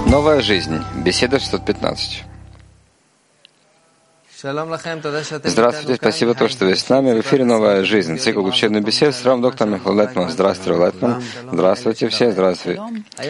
Новая жизнь. Беседа 615. Здравствуйте, спасибо, что вы с нами. В эфире «Новая жизнь». Цикл учебных бесед с равным доктором Михаилом Лайтманом. Здравствуйте, Лайтман. Здравствуйте все, здравствуйте.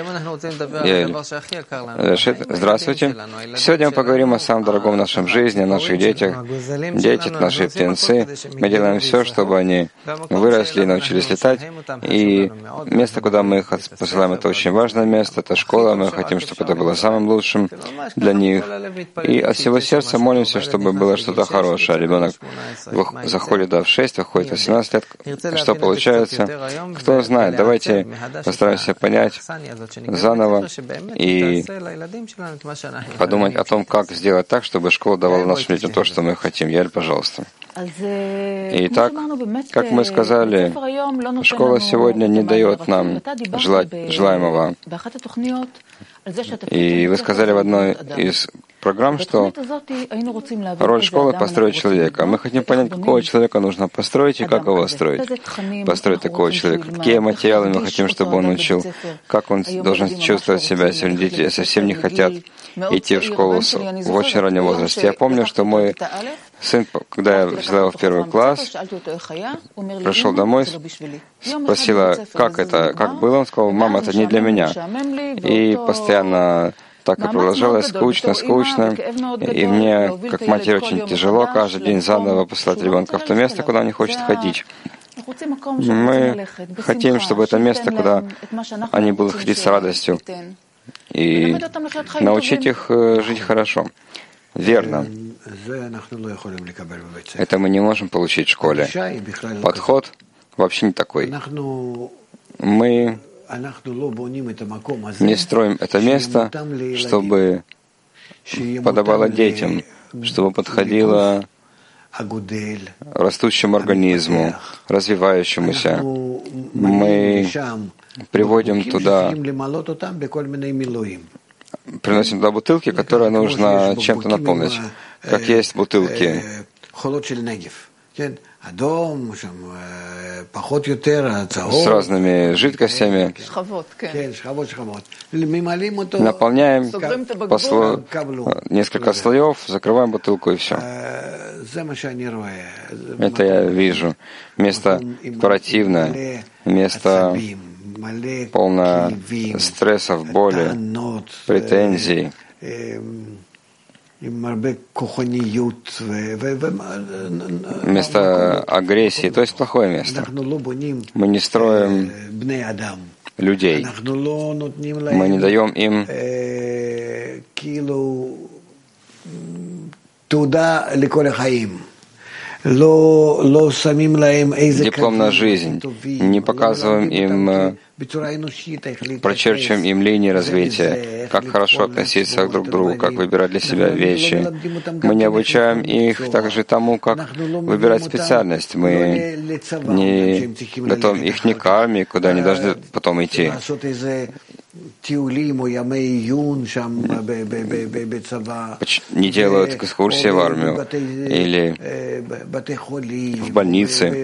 Здравствуйте. Сегодня мы поговорим о самом дорогом в нашем жизни, о наших детях. Дети — это наши птенцы. Мы делаем все, чтобы они выросли и научились летать. И место, куда мы их посылаем, это очень важное место. Это школа. Мы хотим, чтобы это было самым лучшим для них. И от всего сердца молимся, чтобы было что-то хорошее. Ребенок заходит в 6, выходит в 18 лет. Что получается? Кто знает? Давайте постараемся понять заново и подумать о том, как сделать так, чтобы школа давала нашим детям то, что мы хотим. Яль, пожалуйста. Итак, как мы сказали, школа сегодня не дает нам желаемого. И вы сказали в одной из программ, что роль школы — построить человека. Мы хотим понять, какого человека нужно построить и как его строить. Построить такого человека. Какие материалы мы хотим, чтобы он учил. Как он должен чувствовать себя. Сегодня дети совсем не хотят идти в школу в очень раннем возрасте. Я помню, что мой сын, когда я взяла его в первый класс, пришел домой, спросила, как было. Он сказал: «Мама, это не для меня». И постоянно так и продолжалось, скучно. И мне, как матери, очень тяжело каждый день заново посылать ребенка в то место, куда он не хочет ходить. Мы хотим, чтобы это место, куда они будут ходить с радостью, и научить их жить хорошо. Верно. Это мы не можем получить в школе. Подход вообще не такой. Мы не строим это место, чтобы подавало детям, чтобы подходило растущему организму, развивающемуся. Мы приводим туда, приносим туда бутылки, которые нужно чем-то наполнить. Как есть бутылки с разными жидкостями. Наполняем несколько слоев, закрываем бутылку и все. Это я вижу. Место противное, место полное стрессов, боли, претензий, место агрессии, то есть плохое место. Мы не строим людей. Мы не даем им диплом на жизнь, не показываем им, прочерчиваем им линии развития, как хорошо относиться друг к другу, как выбирать для себя вещи. Мы не обучаем их также тому, как выбирать специальность. Мы не готовим их ни к армии, куда они должны потом идти. Не делают экскурсии в армию или в больницы,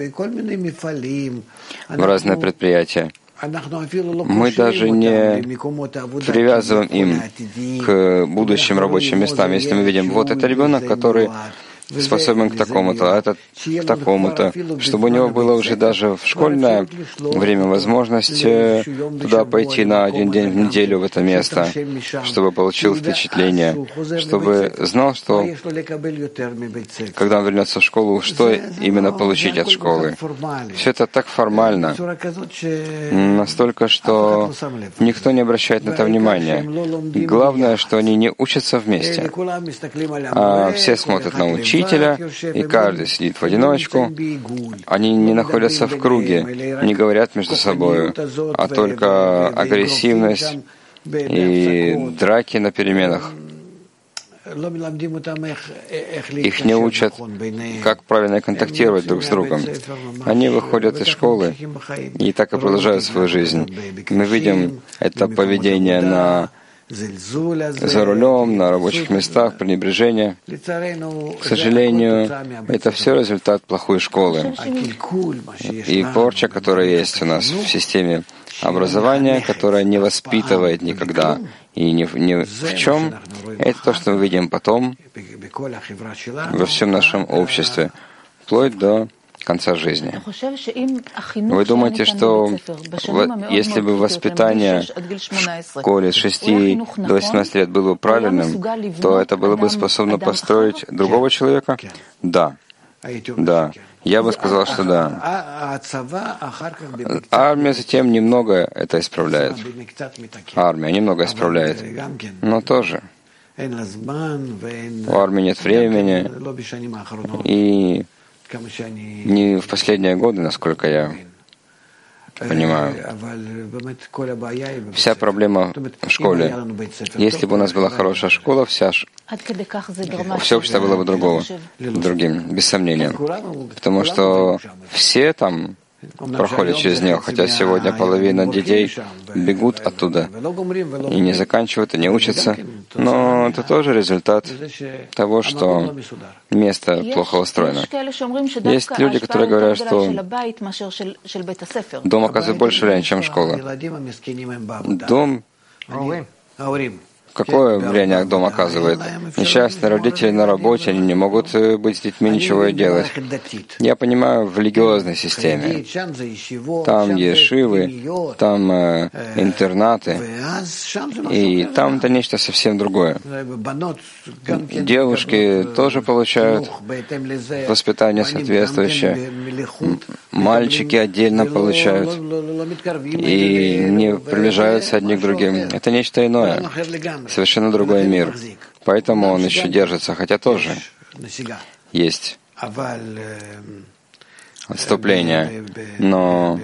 в разные предприятия. Мы даже не привязываем им к будущим рабочим местам. Если мы видим, вот это ребенок, который способен к такому-то, а этот к такому-то, чтобы у него было уже даже в школьное время возможность туда пойти на один день в неделю в это место, чтобы получил впечатление, чтобы знал, что когда он вернется в школу, что именно получить от школы. Все это так формально, настолько, что никто не обращает на это внимания. Главное, что они не учатся вместе, а все смотрят на учителя, и каждый сидит в одиночку. Они не находятся в круге, не говорят между собой, а только агрессивность и драки на переменах. Их не учат, как правильно контактировать друг с другом. Они выходят из школы и так и продолжают свою жизнь. Мы видим это поведение на за рулем, на рабочих местах, пренебрежение. К сожалению, это все результат плохой школы. И порча, которая есть у нас в системе образования, которая не воспитывает никогда и ни в чем, это то, что мы видим потом во всем нашем обществе, вплоть до конца жизни. Вы думаете, что если бы воспитание в школе с 6 до 18 лет было правильным, то это было бы способно построить другого человека? Да. Да. Я бы сказал, что да. Армия затем немного это исправляет. Армия немного исправляет. Но тоже. У армии нет времени. И не в последние годы, насколько я понимаю. Вся проблема в школе. Если бы у нас была хорошая школа, все общество было бы другим, без сомнения. Потому что все там проходят через нее, хотя сегодня половина детей бегут оттуда и не заканчивают, и не учатся. Но это тоже результат того, что место плохо устроено. Есть люди, которые говорят, что дом оказывает больше влияния, чем школа. Дом... Какое влияние дом оказывает? Несчастные родители на работе, они не могут быть с детьми ничего и делать. Я понимаю, в религиозной системе. Там ешивы, там интернаты, и там это нечто совсем другое. Девушки тоже получают воспитание соответствующее. Мальчики отдельно получают и не приближаются одни к другим. Это нечто иное. Совершенно другой мир. Поэтому он еще держится, хотя тоже есть отступление. Но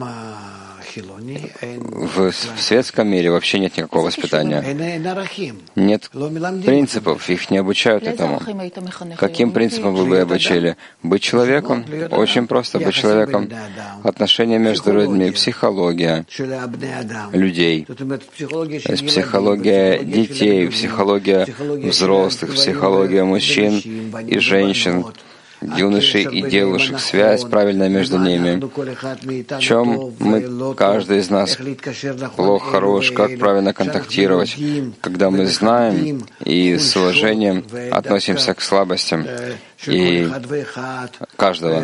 в светском мире вообще нет никакого воспитания. Нет принципов, их не обучают этому. Каким принципом вы бы обучили? Быть человеком? Очень просто быть человеком. Отношения между людьми, психология людей, психология детей, психология взрослых, психология мужчин и женщин, юношей и девушек, связь правильная между ними. В чем мы, каждый из нас, плох, хорош, как правильно контактировать, когда мы знаем и с уважением относимся к слабостям и каждого,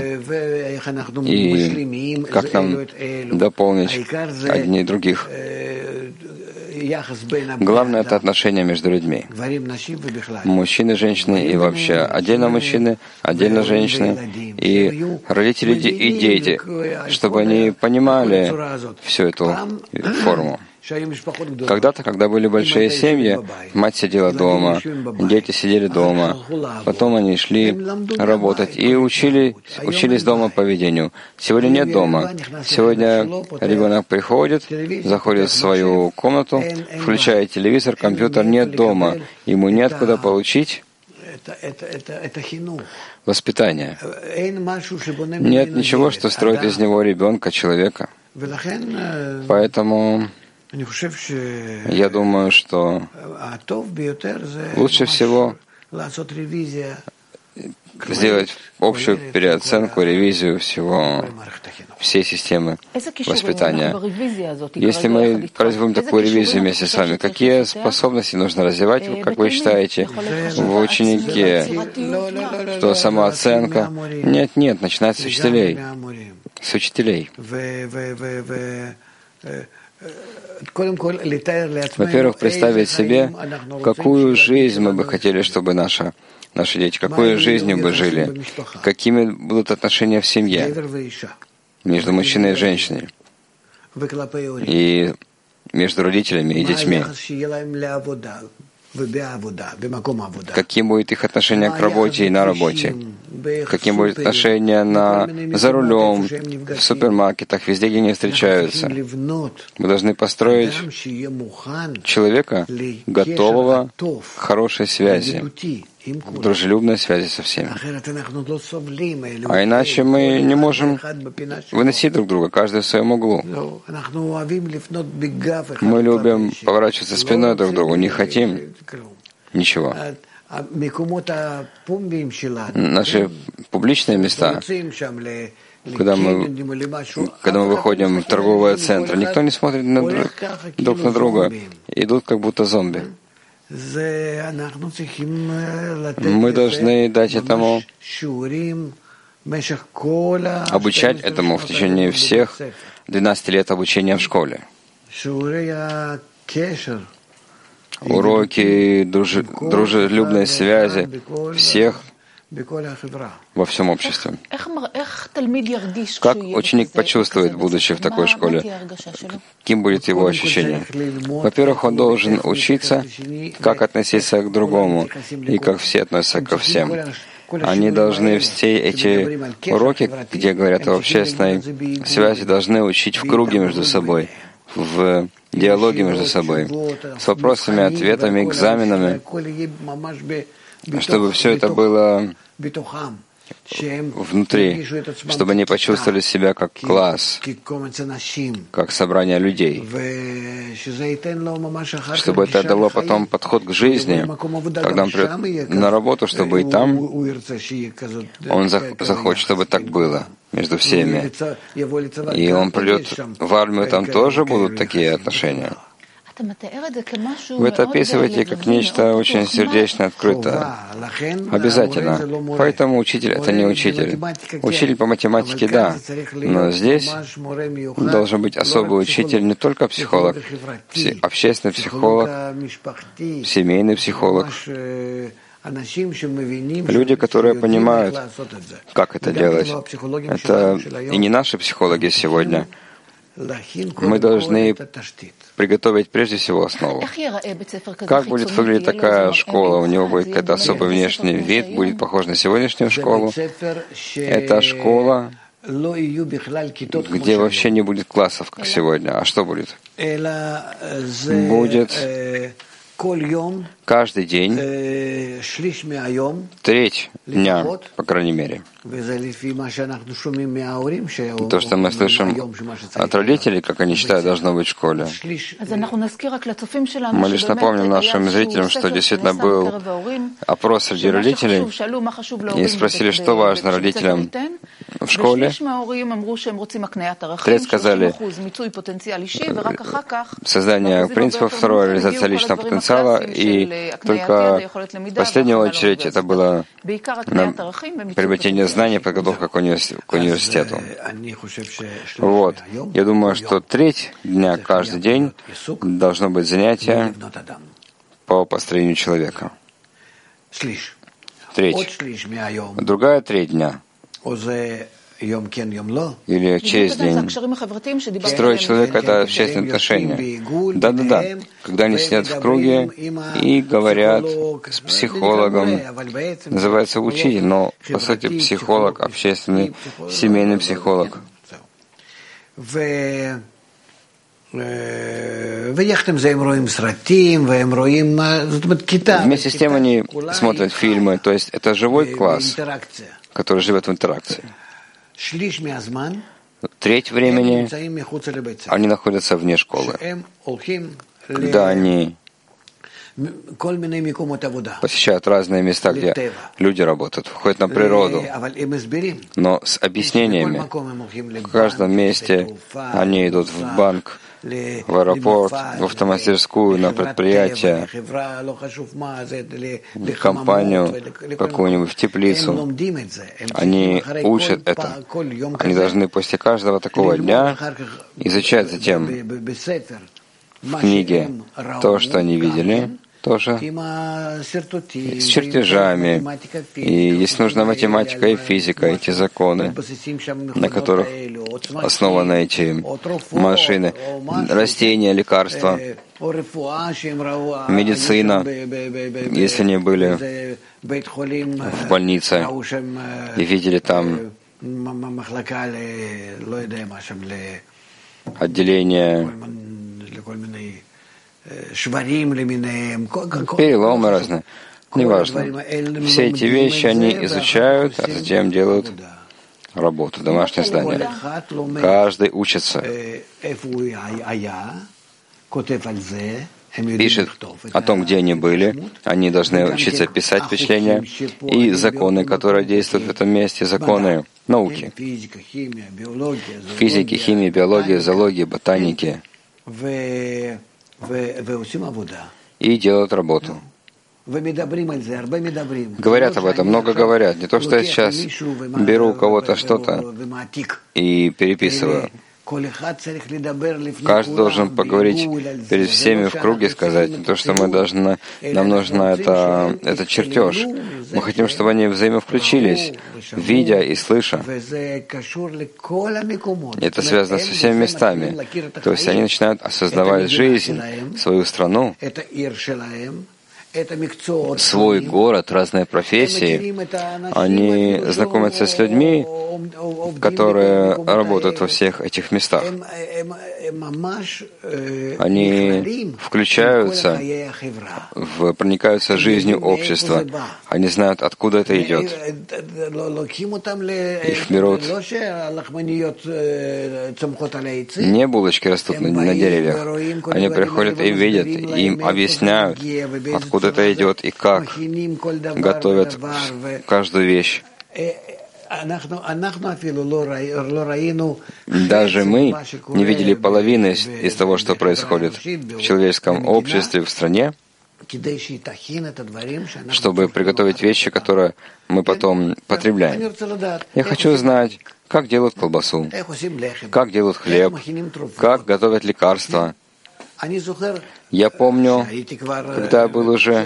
и как нам дополнить одни других. Главное — это отношения между людьми. Мужчины, женщины и вообще отдельно мужчины, отдельно женщины, и родители и дети, чтобы они понимали всю эту форму. Когда-то, когда были большие семьи, мать сидела дома, дети сидели дома, потом они шли работать и учились дома поведению. Сегодня нет дома. Сегодня ребенок приходит, заходит в свою комнату, включает телевизор, компьютер, нет дома. Ему неоткуда получить воспитание. Нет ничего, что строит из него ребенка, человека. Поэтому я думаю, что лучше всего сделать общую переоценку, ревизию всей системы воспитания. Если мы производим такую ревизию вместе с вами, какие способности нужно развивать, как вы считаете, в ученике? Что самооценка? Нет, начинать с учителей. С учителей. Во-первых, представить себе, какую жизнь мы бы хотели, чтобы наши дети, какой жизнью бы жили, какими будут отношения в семье между мужчиной и женщиной, и между родителями и детьми. Каким будет их отношение к работе и на работе? Каким будет отношение за рулем, в супермаркетах, везде, где они встречаются? Мы должны построить человека, готового к хорошей связи дружелюбной связи со всеми. А иначе мы не можем выносить друг друга, каждый в своем углу. Мы любим поворачиваться спиной друг к другу, не хотим ничего. Наши публичные места, когда мы выходим в торговые центры, никто не смотрит друг на друга, идут как будто зомби. Мы должны дать этому, обучать этому в течение всех 12 лет обучения в школе. Уроки дружелюбной связи всех во всем обществе. Как ученик почувствует, будучи в такой школе, каким будет его ощущение? Во-первых, он должен учиться, как относиться к другому, и как все относятся ко всем. Они должны все эти уроки, где говорят об общественной связи, должны учить в круге между собой, в диалоге между собой, с вопросами, ответами, экзаменами, чтобы все это было внутри, чтобы они почувствовали себя как класс, как собрание людей, чтобы это дало потом подход к жизни, когда он придет на работу, чтобы и там он захочет, чтобы так было между всеми. И он придет в армию, там тоже будут такие отношения. Вы это описываете как нечто очень сердечное, открытое. Обязательно. Поэтому учитель — это не учитель. Учитель по математике — да. Но здесь должен быть особый учитель, не только психолог, общественный психолог, семейный психолог. Люди, которые понимают, как это делать. Это и не наши психологи сегодня. Мы должны приготовить прежде всего основу. Как будет выглядеть такая школа? У него будет какой-то особый внешний вид, будет похож на сегодняшнюю школу. Это школа, где вообще не будет классов, как сегодня. А что будет? Будет каждый день, треть дня, по крайней мере. То, что мы слышим от родителей, как они считают, должно быть в школе. Мы лишь напомним нашим зрителям, что действительно был опрос среди родителей, и спросили, что важно родителям в школе. Треть сказали создание принципов, второе — реализация личного потенциала, и только в последнюю очередь это было приобретение знаний, подготовка к университету. Вот. Я думаю, что треть дня каждый день должно быть занятие по построению человека. Треть. Другая треть дня. Или через день. Строить человека — это общественные отношения. Да. Когда они сидят в круге и говорят с психологом, называется учитель, но по сути психолог, общественный, семейный психолог. Вместе с тем они смотрят фильмы, то есть это живой класс, который живет в интеракции. Треть времени они находятся вне школы, когда они посещают разные места, где люди работают, выходят на природу, но с объяснениями. В каждом месте они идут в банк, в аэропорт, в автомастерскую, на предприятие, в компанию какую-нибудь, в теплицу. Они учат это. Они должны после каждого такого дня изучать затем в книге то, что они видели, тоже с чертежами. И если нужна математика и физика, эти законы, на которых основаны эти машины, растения, лекарства, медицина, если они были в больнице и видели там отделение, переломы разные. неважно. Все эти вещи они изучают, а затем делают работу, домашнее задание. Каждый учится, пишет о том, где они были. Они должны учиться писать впечатления и законы, которые действуют в этом месте, законы науки. Физики, химии, биологии, зоологии, ботаники. И делают работу. Говорят об этом, много говорят. Не то, что я сейчас беру у кого-то что-то и переписываю. Каждый должен поговорить перед всеми в круге, сказать, не то, что нам нужно это чертеж. Мы хотим, чтобы они взаимовключились, видя и слыша. Это связано со всеми местами. То есть они начинают осознавать жизнь, свою страну, свой город, разные профессии. Они знакомятся с людьми, которые работают во всех этих местах. Они включаются, проникаются жизнью общества. Они знают, откуда это идет. Их берут. Не булочки растут на деревьях. Они приходят и видят, им объясняют, откуда это идет и как готовят каждую вещь. Даже мы не видели половины из того, что происходит в человеческом обществе, в стране, чтобы приготовить вещи, которые мы потом потребляем. Я хочу знать, как делают колбасу, как делают хлеб, как готовят лекарства. Я помню, когда я был уже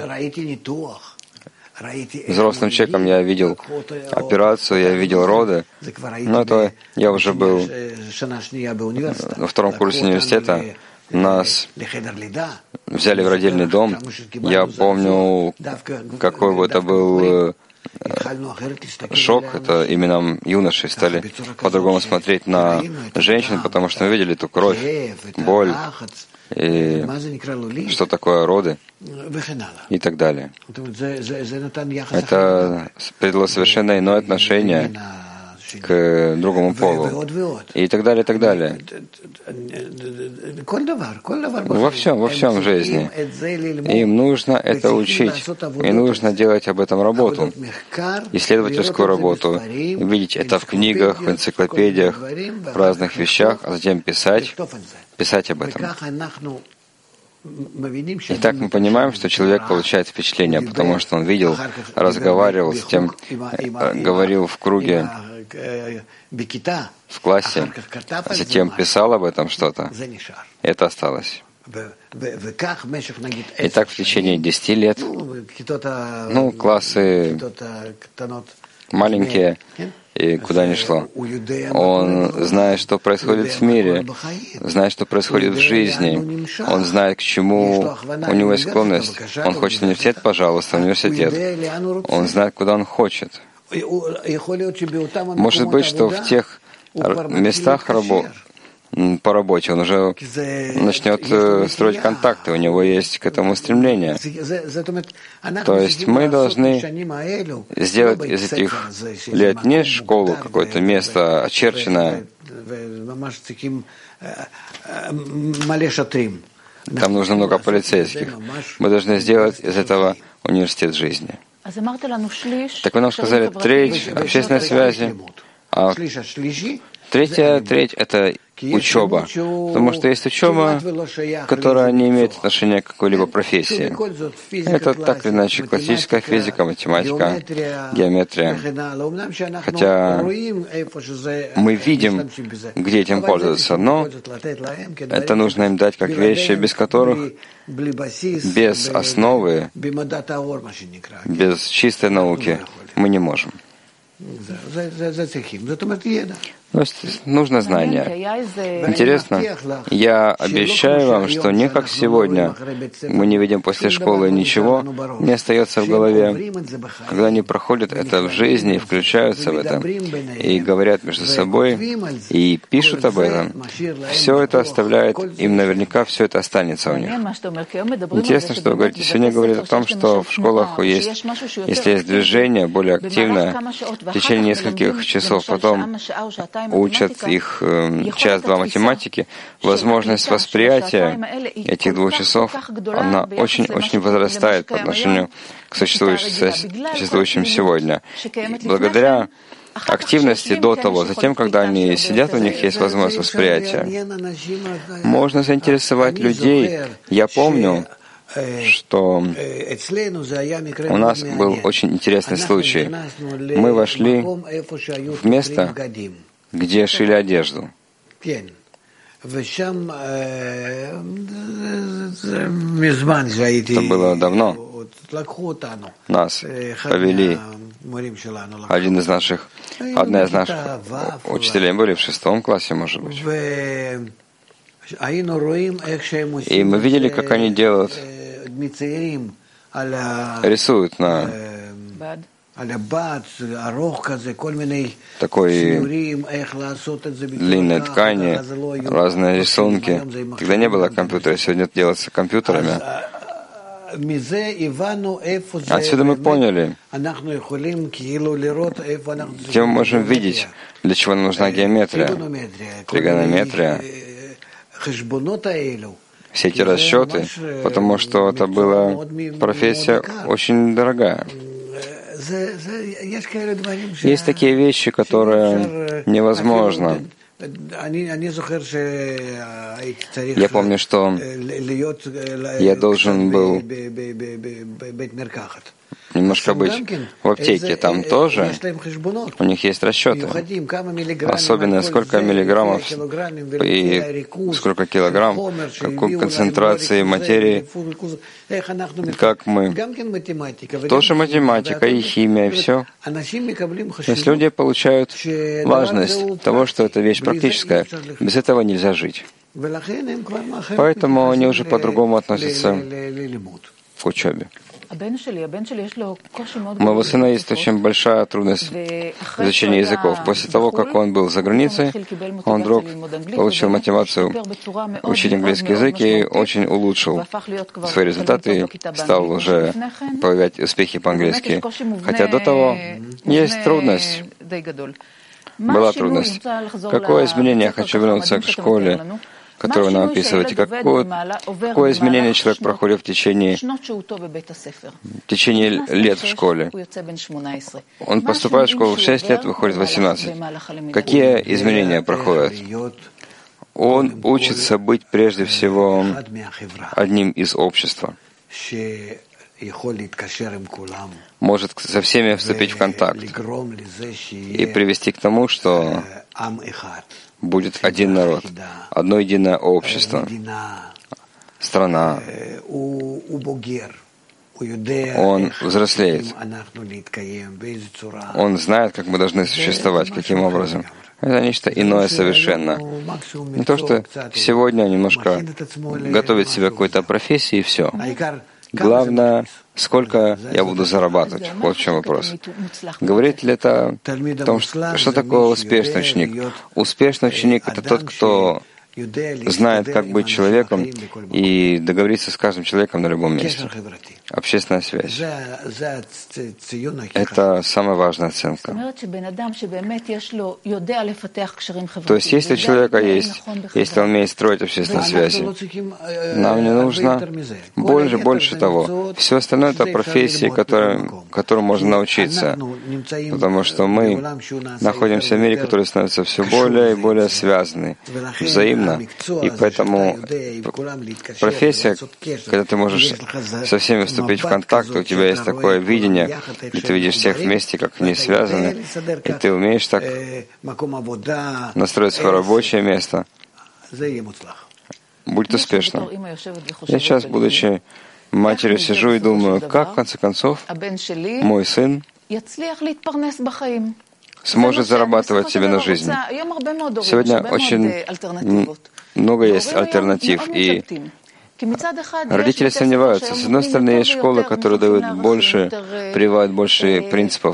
взрослым человеком, я видел операцию, я видел роды, но это я уже был на втором курсе университета. Нас взяли в родильный дом. Я помню, какой бы это был шок. Это именно юноши стали по-другому смотреть на женщин, потому что мы видели эту кровь, боль, и что такое роды и так далее. Это придало совершенно иное отношение к другому полу и так далее, и так далее. Во всем в жизни. Им нужно это учить, и нужно делать об этом работу, исследовательскую работу, видеть это в книгах, в энциклопедиях, в разных вещах, а затем писать об этом. И так мы понимаем, что человек получает впечатление, потому что он видел, разговаривал с тем, говорил в круге, в классе, а затем писал об этом что-то. Это осталось. И так в течение 10 лет, классы маленькие, и куда ни шло. Он знает, что происходит в мире, знает, что происходит в жизни. Он знает, к чему у него есть склонность. Он хочет в университет, пожалуйста, в университет. Он знает, куда он хочет. Может быть, что в тех местах по работе он уже начнет строить контакты, у него есть к этому стремление. То есть мы должны сделать из этих лет не школу, какое-то место очерченное. Там нужно много полицейских. Мы должны сделать из этого университет жизни. Так вы нам сказали треть общественной связи, а третья треть — это учеба, потому что есть учеба, которая не имеет отношения к какой-либо профессии. Это так или иначе классическая физика, математика, геометрия. Хотя мы видим, где этим пользоваться, но это нужно им дать как вещи, без которых, без основы, без чистой науки мы не можем. То есть нужно знание. Интересно, я обещаю вам, что не как сегодня, мы не видим после школы ничего, не остается в голове. Когда они проходят это в жизни, включаются в это, и говорят между собой, и пишут об этом, все это оставляет, им наверняка все это останется у них. Интересно, что вы говорите. Сегодня говорят о том, что в школах есть, если есть движение более активное, в течение нескольких часов потом учат их час-два математики, возможность восприятия этих 2 часов, она очень-очень возрастает по отношению к существующим сегодня. Благодаря активности до того, затем, когда они сидят, у них есть возможность восприятия. Можно заинтересовать людей. Я помню, что у нас был очень интересный случай. Мы вошли в место, где шили одежду. Это было давно. Нас повели, одна из наших учителей были в 6 классе, может быть. И мы видели, как они делают, рисуют на такой длинной ткани разные рисунки. Тогда не было компьютера, сегодня это делается компьютерами. Отсюда мы поняли, где мы можем видеть, для чего нам нужна геометрия, тригонометрия, все эти расчеты, потому что это была профессия очень дорогая. Есть такие вещи, которые невозможно. Я помню, что я должен был немножко быть в аптеке. Там тоже у них есть расчеты. Особенно сколько миллиграммов и сколько килограмм, какой концентрации материи, как мы. Тоже математика и химия, и все. То есть люди получают важность того, что это вещь практическая. Без этого нельзя жить. Поэтому они уже по-другому относятся к учебе. У моего сына есть очень большая трудность в изучении языков. После того, как он был за границей, он вдруг получил мотивацию учить английский язык и очень улучшил свои результаты, стал уже проявлять успехи по-английски. Хотя до того есть трудность. Была трудность. Какое изменение? Я хочу вернуться к школе, которую вы нам описываете. Какое изменение человек проходит в течение лет в школе? Он поступает в школу в 6 лет, выходит в 18. Какие изменения проходят? Он учится быть прежде всего одним из общества. Может со всеми вступить в контакт и привести к тому, что будет один народ, одно единое общество, страна. Он взрослеет. Он знает, как мы должны существовать, каким образом. Это нечто иное совершенно. Не то, что сегодня немножко готовить себя к какой-то профессии и все. Главное, сколько я буду зарабатывать. Вот в чем вопрос. Говорит ли это о том, что такое успешный ученик? Успешный ученик — это тот, кто знает, как быть человеком и договориться с каждым человеком на любом месте. Общественная связь. Это самая важная оценка. То есть, если у человека есть, если он умеет строить общественные связи, нам не нужно больше того. Все остальное — это профессии, которым можно научиться. Потому что мы находимся в мире, который становится все более и более связанный, взаимно. И поэтому профессия, когда ты можешь со всеми вступить в контакт, у тебя есть такое видение, и ты видишь всех вместе, как они связаны, и ты умеешь так настроить свое рабочее место, будет успешно. Я сейчас, будучи матерью, сижу и думаю, как, в конце концов, мой сын сможет зарабатывать себе на жизнь. Сегодня очень много есть альтернатив, и родители сомневаются. С одной стороны, есть школы, которые дают больше, прививают больше принципов.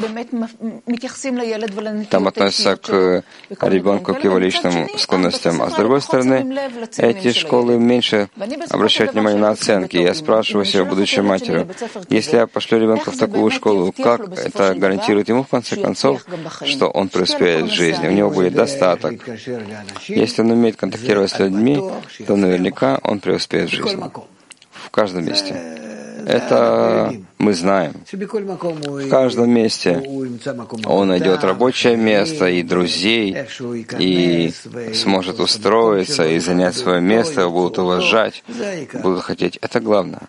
Там относятся к ребенку, к его личным склонностям. А с другой стороны, эти школы меньше обращают внимание на оценки. Я спрашиваю себя, будучи матерью, если я пошлю ребенка в такую школу, как это гарантирует ему, в конце концов, что он преуспеет в жизни, у него будет достаток. Если он умеет контактировать с людьми, то наверняка он преуспеет в жизни. В каждом месте. Это мы знаем. В каждом месте он найдет рабочее место и друзей, и сможет устроиться и занять свое место, его будут уважать, будут хотеть. Это главное.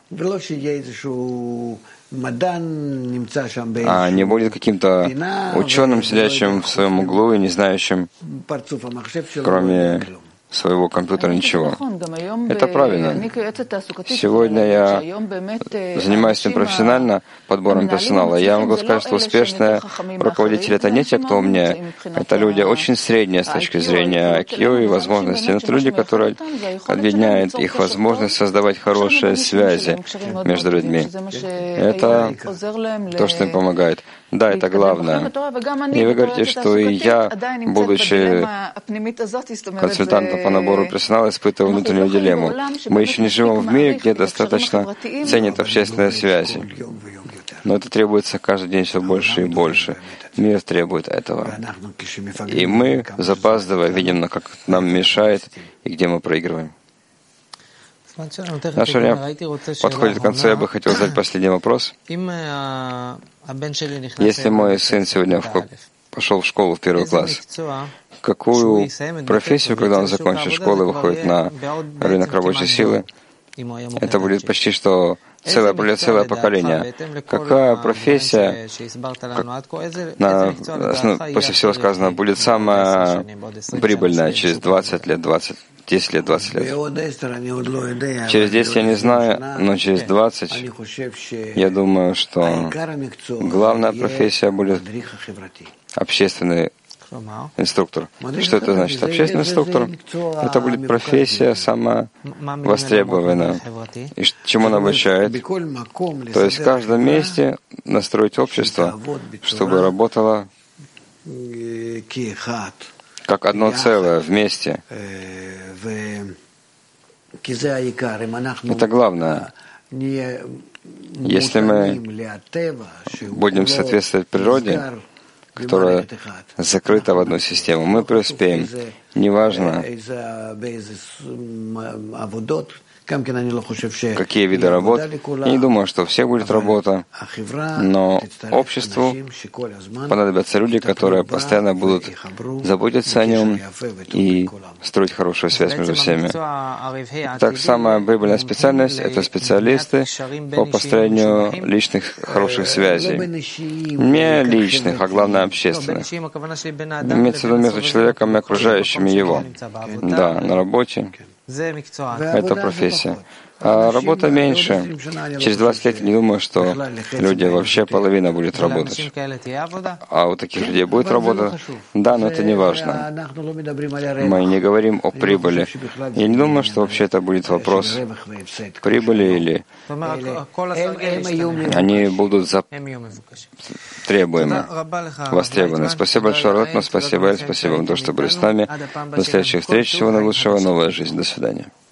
А не будет каким-то ученым, сидящим в своем углу и не знающим, кроме своего компьютера, ничего. Это правильно. Сегодня я занимаюсь этим профессионально, подбором персонала. Я могу сказать, что успешные руководители — это не те, кто умнее. Это люди очень средние с точки зрения IQ и возможностей. Но это люди, которые объединяют их возможность создавать хорошие связи между людьми. Это то, что им помогает. Да, это главное. И вы говорите, что и я, будучи консультантом по набору персонала, испытываю внутреннюю дилемму. Мы еще не живем в мире, где достаточно ценят общественные связи. Но это требуется каждый день все больше и больше. Мир требует этого. И мы, запаздывая, видим, как нам мешает и где мы проигрываем. Наше время подходит к концу. Я бы хотел задать последний вопрос. Если мой сын сегодня пошел в школу в первый класс, какую профессию, когда он закончит школу и выходит на рынок рабочей силы, это будет почти что целое поколение. Какая профессия, после всего сказанного, будет самая прибыльная через 20 лет, 10 лет, 20 лет? Через 10 я не знаю, но через 20 я думаю, что главная профессия будет общественный инструктор. Что это значит? Общественный инструктор — это будет профессия самая востребованная. И чему она обучает? То есть в каждом месте настроить общество, чтобы работало как одно целое, вместе. Это главное. Если мы будем соответствовать природе, которая закрыта в одну систему, мы преуспеем. Неважно, какие виды работ. Я не думаю, что у всех будет работа, но обществу понадобятся люди, которые постоянно будут заботиться о нем и строить хорошую связь между всеми. Так, самая прибыльная специальность — это специалисты по построению личных хороших связей. Не личных, а главное общественных. Имеется в виду между человеком и окружающими его. Да, на работе. Это профессия. А работа меньше. Через 20 лет я не думаю, что люди вообще половина будет работать. А у таких людей будет работа? Да, но это не важно. Мы не говорим о прибыли. Я не думаю, что вообще это будет вопрос прибыли или они будут требуемы, востребованы. Спасибо большое, Ротман, спасибо, Эль, спасибо вам, то, что были с нами. До следующих встреч, всего наилучшего, новая жизнь. До свидания.